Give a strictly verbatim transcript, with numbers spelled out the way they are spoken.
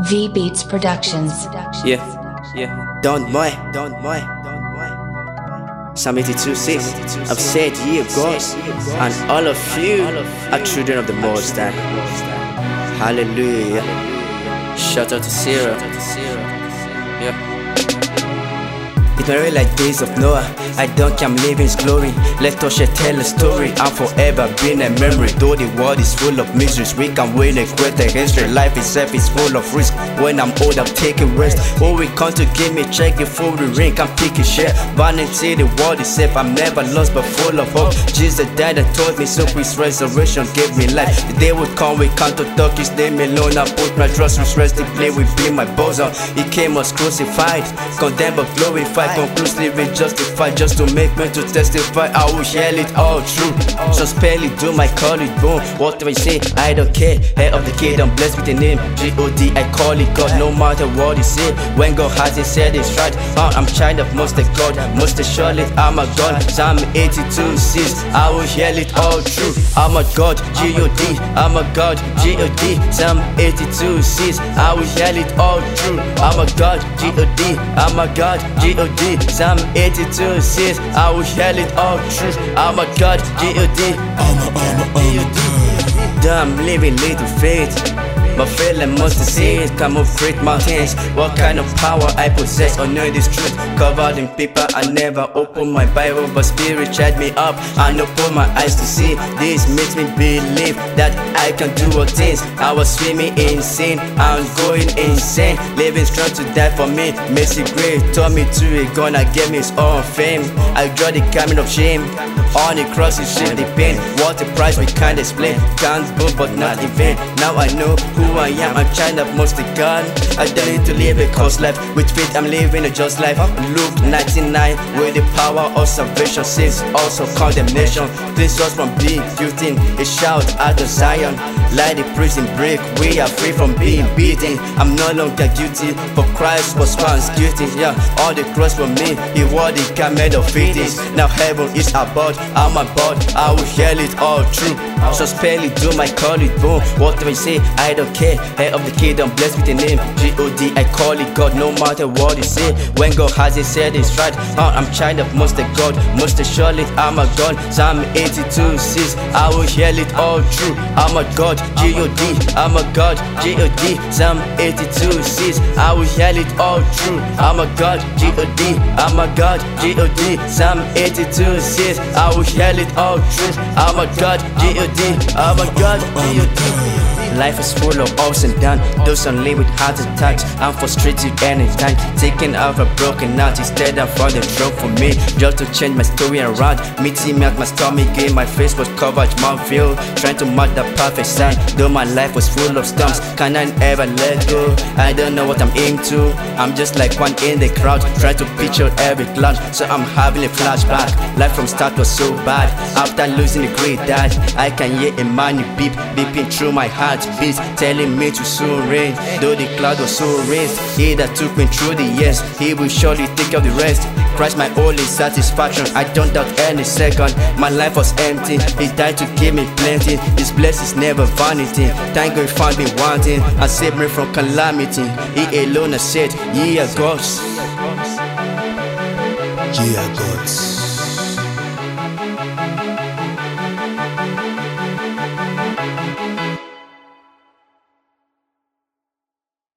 V Beats Productions. Yeah, yeah. Don't boy, don't boy. Psalm eighty-two six. I've said ye of God, and all of you are children of the Most High. Hallelujah. Shout out to Sarah. Yeah. It may rain like days of Noah. I don't care, I'm living his glory. Let us share tell a story. I'm forever been a memory. Though the world is full of miseries, we can win a greater history. Life itself is full of risk. When I'm old, I'm taking rest. Oh, we come to give me check before we ring. I'm picking share. Vanity, the world is safe. I'm never lost but full of hope. Jesus died and taught me, so his resurrection gave me life. The day would come, we can't talk his name alone. I put my trust, his rest, the play will be my bosom. He came us crucified, condemned but glorified. Conclusively justified, just to make me to testify. I will share it all true. So spell it, do my call it boom. What do I say? I don't care. Head of the kingdom, blessed with the name G O D. I call it God, no matter what he say. When God has it said it's right. uh, I'm child of most of God, most surely I'm a God. Psalm eighty-two six. I will share it all true. I'm a God, G O D. I'm a God, G O D. Psalm eighty-two six. I will share it all true. I'm a God, G O D. I'm a God, G O D. Psalm eighty-two says, I will share it all true. I'm a God, G O D. I'm a, I'm a, I'm a God. Damn, living little faith. My feeling must see it, come up great mountains. What kind of power I possess, or know this truth. Covered in paper, I never open my Bible, but spirit charged me up and open my eyes to see. This makes me believe that I can do all things. I was swimming in sin, I'm going insane. Living strong to die for me, mercy great. Taught me to a gun, I gave me his own fame. I draw the garment of shame. On the cross, it showed the pain. What a price we can't explain. Can't book, but not in vain. Now I know who I am, I'm child of most of God. I don't need to live a cost life. With faith I'm living a just life. Luke ninety-nine. With the power of salvation saves also condemnation. Cleanse us from being guilty. A shout out of Zion. Like the prison break, we are free from being beaten. I'm no longer guilty, for Christ was found guilty. Yeah, all the cross for me, he wore the garment of faith. Now heaven is about, I'm about, I will hear it all true. So spell it, do my call it boom. What do I say? I don't care. Head of the kingdom, blessed with the name G O D. I call it God, no matter what you say. When God has it said it's right. uh, I'm child of most of God, most surely I'm a God. Psalm eighty-two six. I will hear it all true. I'm a God, G O D. I'm a God, G O D. Psalm eighty-two six. I will hear it all true. I'm a God, G O D. I'm a God, G O D. Psalm eighty-two six. I will hear it all true. I'm a God, G O D. I'm a God, G O D. Life is full of ups and downs. Those only with heart attacks. I'm frustrated anytime. Taking out a broken heart instead of on the throne for me. Just to change my story around. Meeting me at my stomach game. My face was covered mouthfeel. Trying to mark the perfect sign. Though my life was full of storms, can I ever let go? I don't know what I'm into. I'm just like one in the crowd. Trying to picture every cloud. So I'm having a flashback. Life from start was so bad. After losing the great dad, I can hear a man beep, beeping through my heart. Beats telling me to soon rain. Though the cloud was so raised, he that took me through the years, he will surely take care of the rest. Christ my only satisfaction, I don't doubt any second. My life was empty, he died to give me plenty. His blessings never vanity. Thank God he found me wanting and saved me from calamity. He alone has said, ye are gods. Ye are gods.